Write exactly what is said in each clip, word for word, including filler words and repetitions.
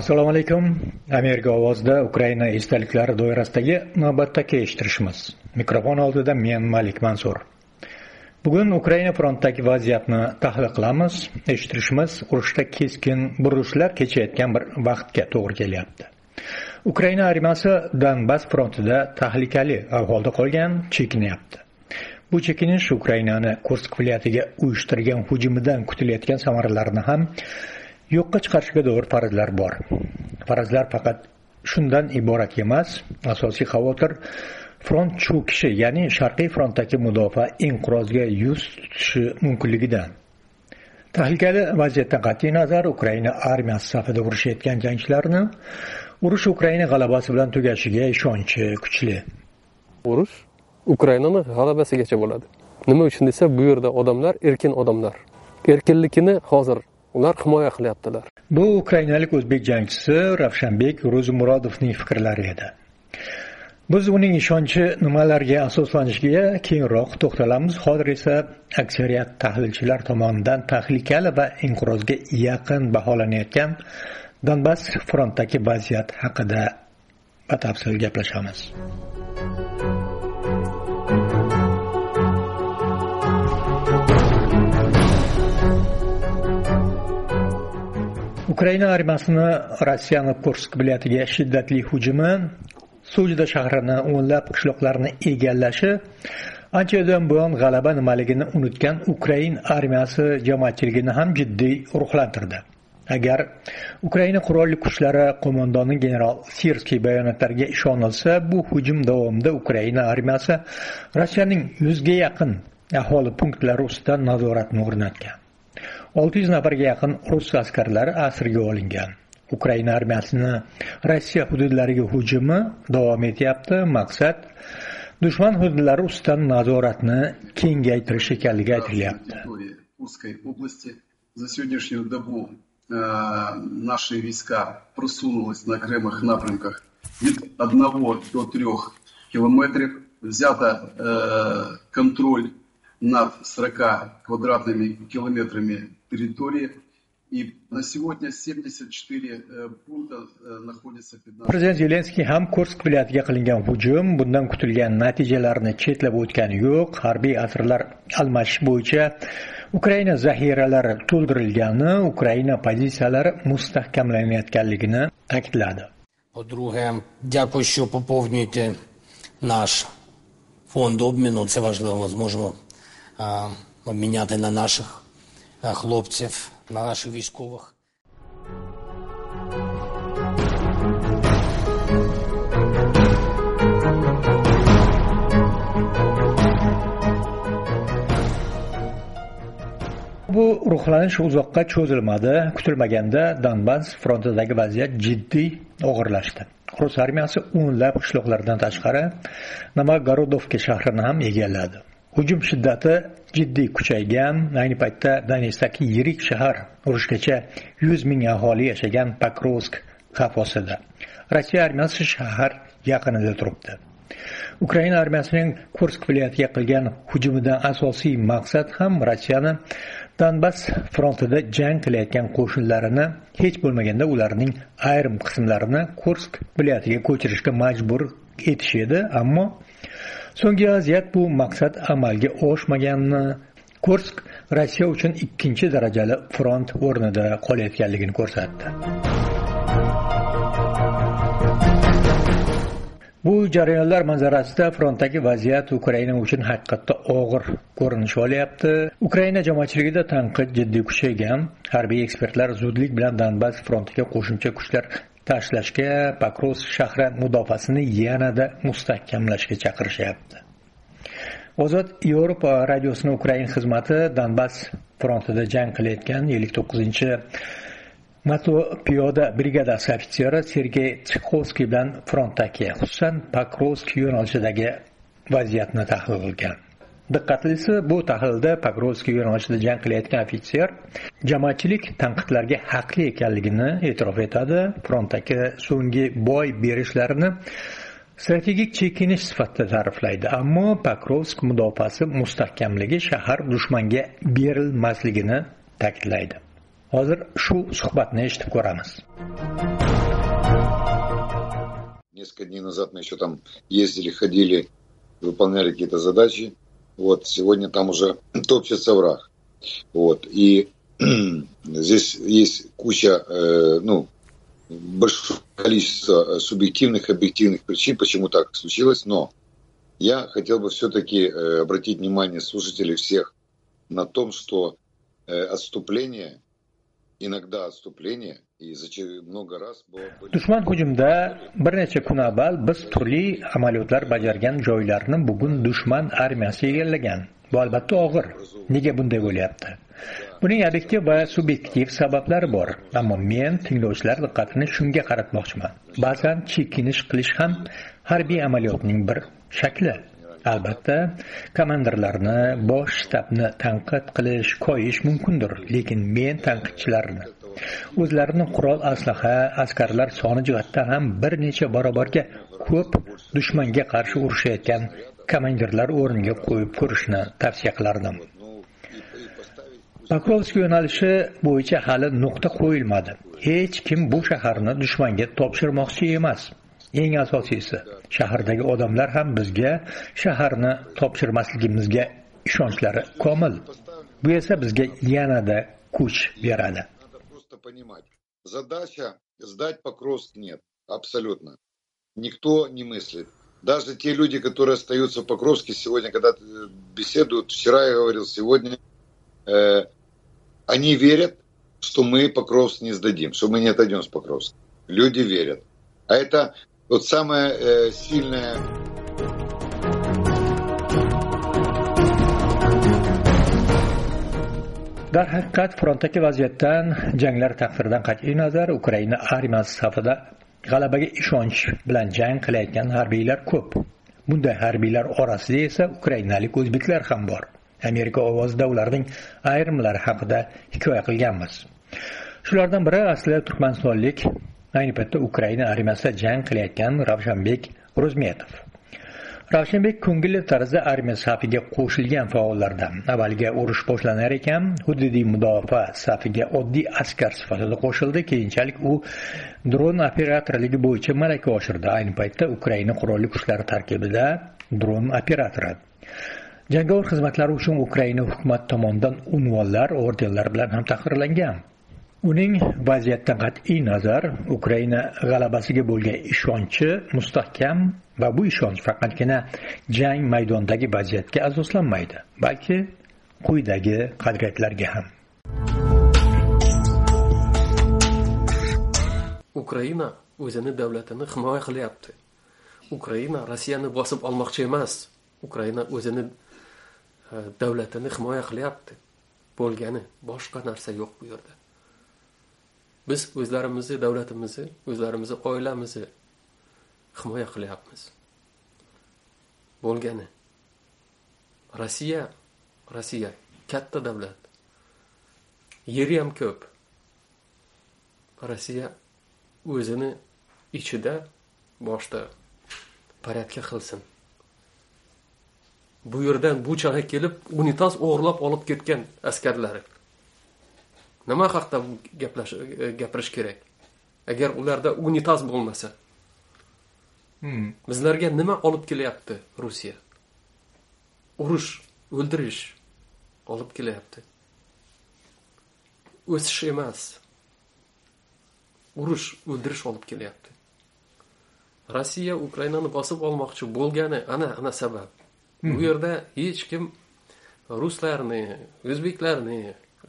Assalomu alaykum. Amerika ovozida Ukraina esdaliklari doirasidagi navbatdagi eshittirishimiz. Mikrofon oldida men Malik Mansur. Bugun Ukraina frontidagi vaziyatni tahlil qilamiz. Eshittirishimiz urushda keskin burilishlar kechayotgan bir vaqtga to'g'ri kelyapti. Ukraina armiyasi Donbass frontida tahlikali ahvolda qolgan, chekinyapti. Bu chekinish Ukrainani Kursk viloyatiga uyushtirgan hujumidan kutilayotgan samaralarini ham yo'qqa chiqarishga doir farazlar bor. Farazlar faqat shundan iborat emas, asosiy xavotir front cho'kishi, ya'ni Sharqiy frontdagi mudofaa inqirozga yuz tutishi mumkinligidan. Tahlikali vaziyatdan qat'iy nazar, Ukraina armiyasi safida urushayotgan jangchilarni urush Ukraina g'alabasi bilan tugashiga ishonchi kuchli. Urush Ukrainaning g'alabasigacha bo'ladi. Nima uchun desa, bu yerda odamlar erkin odamlar. Erkinlikni hozir ular himoya qilyaptilar. Bu ukrainalik o'zbek jangchisi Ravshanbek Ro'zimurodovning fikrlari edi. Biz uning ishonchi nimalarga asoslanishiga keyinroq to'xtalamiz. Hozir esa aksariyat tahlilchilar tomonidan tahlikali va inqirozga yaqin baholanayotgan Donbass frontdagi vaziyat haqida batafsil gaplashamiz. Ukraina armiyasini Rossiyaning Kursk viloyatiga shiddatli hujumi, So'jda shahrini o'nlab qishloqlarni egallashi, anchadan buyon g'alaba nimaligini unutgan Ukrain armiyasi jamoatchiligini ham jiddiy ruhlantirdi. Agar Ukraina qurolli kuchlari qo'mondoni general Sirskiy bayonotlariga ishonilsa, bu hujum davomida Ukraina armiyasi Rossiyaning yuzga yaqin aholi punktlari ustidan nazoratni o'rnatgan. olti yuz nafarga yaqin rus askarlari asirga olingan. Ukraina armiyasini Rossiya hududlariga hujumi davom etyapti. Maqsad dushman hududlari ustidan nazoratni kengaytirish ekanligi aytilyapti. За сегодняшнюю добу наши войска просунулись на окремых напрямках от одного до трех километров. Взято контроль над сорока квадратными километрами территории. И на сегодня семьдесят четыре пункта находятся под нашим. Prezident Zelenskiy ham Kursk viloyatiga qilingan hujum bundan kutilgan natijalarni chetlab o'tgani yo'q. Harbiy asirlar almashish bo'yicha Ukraina zaxiralari to'ldirilgani, Ukraina pozitsiyalari mustahkamlanayotganligini ta'kidladi. По-друге, дякую, що поповнюєте наш фонд обміну. Це важливо, зможемо обміняти на наших хлопців, на наших військових. Bu ruhlanish uzoqqa cho'zilmadi. Kutilmaganda Donbass frontidagi vaziyat jiddiy og'irlashdi. Rus armiyasi o'nlab qishloqlardan tashqari Novogorodovka shahrini ham egalladi. Hujum shiddati jiddiy kuchaygan. Ayni paytda Donetskdagi yirik shahar urushgacha yuz ming aholi yashagan Pokrovsk xavf ostida. Rossiya armiyasi shahar yaqinida turibdi. Ukraina armiyasining Kursk viloyatiga qilgan hujumidan asosiy maqsad ham Rossiyani Donbass frontida jang qilayotgan qo'shinlarini, hech bo'lmaganda ularning ayrim qismlarini Kursk viloyatiga ko'chirishga majbur etish edi, ammo so'nggi vaziyat bu maqsad amalga oshmaganini, Kursk Rossiya uchun ikkinchi darajali front o'rnida qolayotganligini ko'rsatdi. Bu jarayonlar manzarasida frontdagi vaziyat Ukraina uchun haqiqatda og'ir ko'rinish olyapti. Ukraina jamoatchiligida tanqid jiddiy kuchaygan. Harbiy ekspertlar zudlik bilan Donbass frontiga qo'shimcha kuchlar tashlashga, Pokrovsk shahri mudofaasini yanada mustahkamlashga chaqirishyapti. Ozod Yevropa radiosining Ukraina xizmati Donbass frontida jang qilayotgan ellik to'qqizinchi NATO piyoda brigadasi ofitseri Sergey Tsikhovskiy bilan frontdagi, xususan Pokrovsk yo'nalishidagi vaziyatni tahlil qilgan. Diqqatlisi, bu tahlilda Pokrovsk yo'nalishida jang qilayotgan ofitser jamoatchilik tanqidlarga haqli ekanligini e'tirof etadi. Frontdagi so'nggi boy berishlarini strategik chekinish sifatida ta'riflaydi, ammo Pokrovsk mudofaasi mustahkamligi shahar dushmanga berilmasligini ta'kidlaydi. Hozir shu suhbatni eshitib ko'ramiz. несколько дней назад мы еще там ездили, ходили, выполняли какие-то задачи. Вот, сегодня там уже топчется враг. Вот, и здесь есть куча, э, ну, большое количество субъективных, объективных причин, почему так случилось, но я хотел бы все-таки э, обратить внимание слушателей всех на том, что э, отступление, иногда отступление, и много раз было... Dushman hujumda bir necha kun avval biz turli amaliyotlar bajargan joylarni bugun dushman armiyasi egallagan. Bu albatta og'ir. Nega bunday bo'lyapti? Buning obyektiv va subyektiv sabablari bor. Ammo men tinglovchilar diqqatini shunga qaratmoqchiman. Ba'zan chekinish qilish ham harbiy amaliyotning bir shakli. Albatta, komandirlarni, bosh shtabni tanqid qilish, qo'yish mumkindir, lekin men tanqidchilarni o'zlarini qurol aslaha, askarlar soni jihatdan ham bir necha barobarga ko'p dushmanga qarshi urushayotgan komandirlar o'rniga qo'yib ko'rishni tavsiya qilardim. Pokrovsk yo'nalishi bo'yicha hali nuqta qo'yilmadi. Hech kim bu shaharni dushmanga topshirmoqchi emas. Eng asosiysi, shahardagi odamlar ham bizga shaharni topshirmasligimizga ishonchlari komil. Bu esa bizga yanada kuch beradi. Задача сдать Покровск нет, абсолютно. Никто не мыслит. Даже те люди, которые остаются в Покровске сегодня, когда беседуют, вчера я говорил, сегодня, э, они верят, что мы Покровск не сдадим, что мы не отойдем с Покровска. Люди верят. А это вот самое э, сильное... Darhaqiqat frontdagi vaziyatdan, janglar taqdiridan qat'iy nazar, Ukraina armiyasi safida g'alabaga ishonch bilan jang qilayotgan harbiylar ko'p. Bunday harbiylar orasida esa ukrainalik o'zbeklar ham bor. Amerika ovozida ularning ayrimlari haqida hikoya qilganmiz. Shulardan biri asli turkmanistonlik, ayni paytda Ukraina armiyasida jang qilayotgan Ravshanbek Rozmetov. Ravshanbek ko'ngilli tarzda armiya safiga qo'shilgan faollardan. Avvaliga urush boshlanar ekan, hududiy mudofaa safiga oddiy askar sifatida qo'shildi. Keyinchalik u dron operatorligi bo'yicha malaka oshirdi. Ayni paytda Ukraina qurolli kuchlari tarkibida dron operatori. Jangovar xizmatlari uchun Ukraina hukumat tomonidan unvonlar, ordenlar bilan ham taqdirlangan. Uning vaziyatdan qat'iy nazar Ukraina g'alabasiga bo'lgan ishonchi mustahkam va bu ishonch faqatgina jang maydonidagi vaziyatga asoslanmaydi, balki quyidagi qadriyatlarga ham. Ukraina o'zini davlatini himoya qilyapti. Ukraina Rossiyani bosib olmoqchi emas. Ukraina o'zini davlatini himoya qilyapti. Bo'lgani boshqa narsa yo'q bu yerda. Biz o'zlarimizni, davlatimizni, o'zlarimizni, oilamizni himoya qilyapmiz. Bo'lgani. Rossiya, Rossiya katta davlat. Yeri ham ko'p. Rossiya o'zini ichida boshda paradga qilsin. Bu yerdan bu chaqa kelib, unitaz o'g'irlab olib ketgan askarlari. Nima haqda gaplash gapirish kerak? Agar ularda unitaz bo'lmasa, hmm. bizlarga nima olib kelyapti Rossiya? Urush, o'ldirish olib kelyapti. O'sish emas. Urush, o'ldirish olib kelyapti. Rossiya Ukrainani bosib olmoqchi bo'lgani ana ana sabab. Hmm. Bu yerda hech kim ruslarni, o'zbeklarni,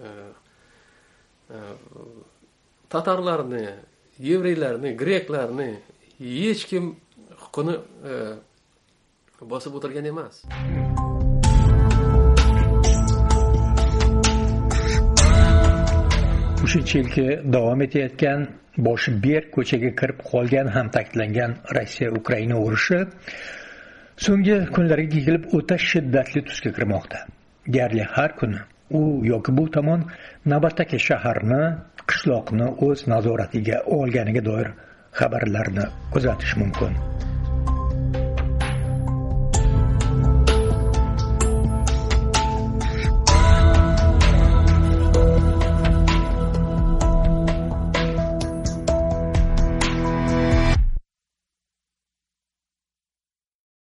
tatarlarni, yevreylarni, greklarni hech kim huquqini bosib o'tirgan emas. Shunchaki davom etayotgan boshi ber ko'chaga kirib qolgan ham ta'kidlangan Rossiya Ukraina urushi so'nggi kunlarga kelib o'ta shiddatli tusga kirmoqda. Deyarli har kuni u yoki bu tomon navbatdagi shaharni, qishloqni o'z nazoratiga olganiga doir xabarlarni kuzatish mumkin.